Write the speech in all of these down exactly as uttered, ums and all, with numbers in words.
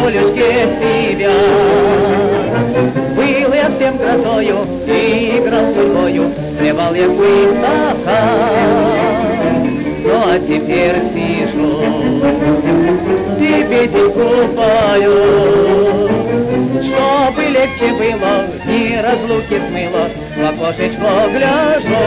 Олюшке себя. Был я всем грозою, играл судьбою, плевал я высока. Ну а теперь сижу и песенку пою, чтобы легче было, дни разлуки смыло, в окошечко гляжу.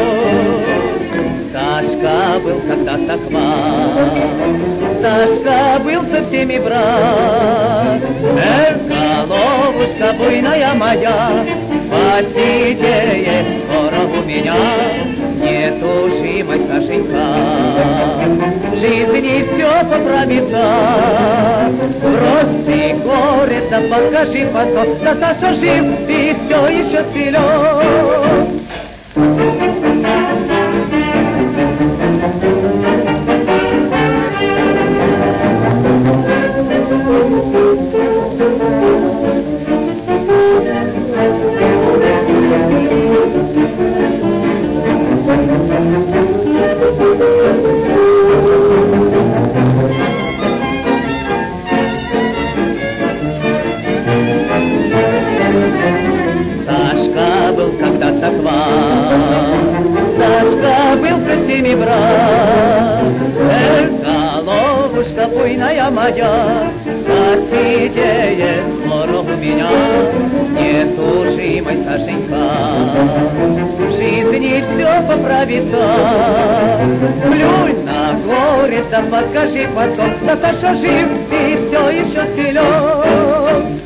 Сашка был когда-то к вам, Сашка был со всеми брат. Эх, головушка буйная моя, посидеет скоро у меня. Нетушимой, Сашенька, в жизни все поправится. Рост и горе, да покажи потом, да Саша жив и все еще силен. Сашка был когда-то к вам, Сашка был со всеми брат. Эх, головушка буйная моя, посидеет скоро у меня. Нетушимой, Сашенька, в жизни все поправится. Плюнь на горе, да покажи потом, да Саша жив и все еще силен.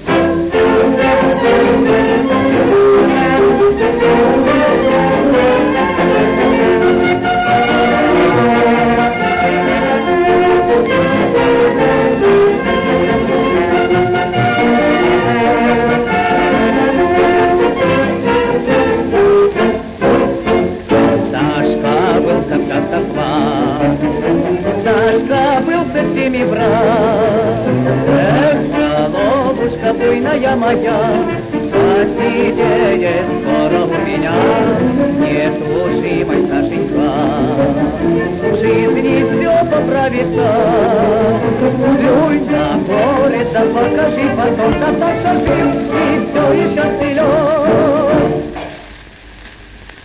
Сашка был со всеми брат. Эх, головушка буйная моя, посидеет скоро у меня. Нетушимой, Сашенька, в жизни все поправится. Плюнь на горе, да покажи потом, да Саша жив и все еще ты.